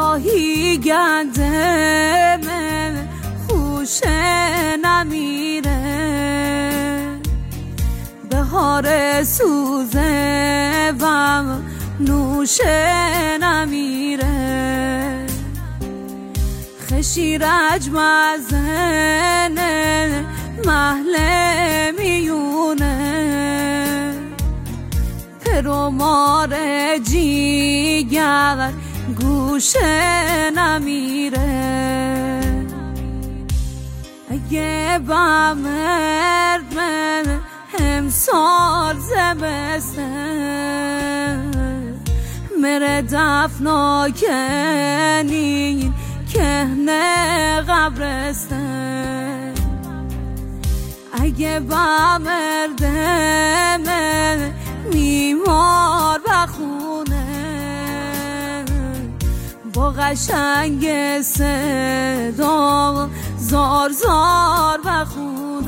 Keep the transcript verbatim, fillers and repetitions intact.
گاهی گنده من خوشه نمیره، بهار سوزه و نوشه نمیره، خشی رج مزنه محل میونه، پرو مار جیگر گوشه نمیره. اگه با مرد من امسال زمستن مره دفنا کنین کهنه قبرستن، اگه با مرد من میمار بخونه با قشنگ صدا زار زار بخونه.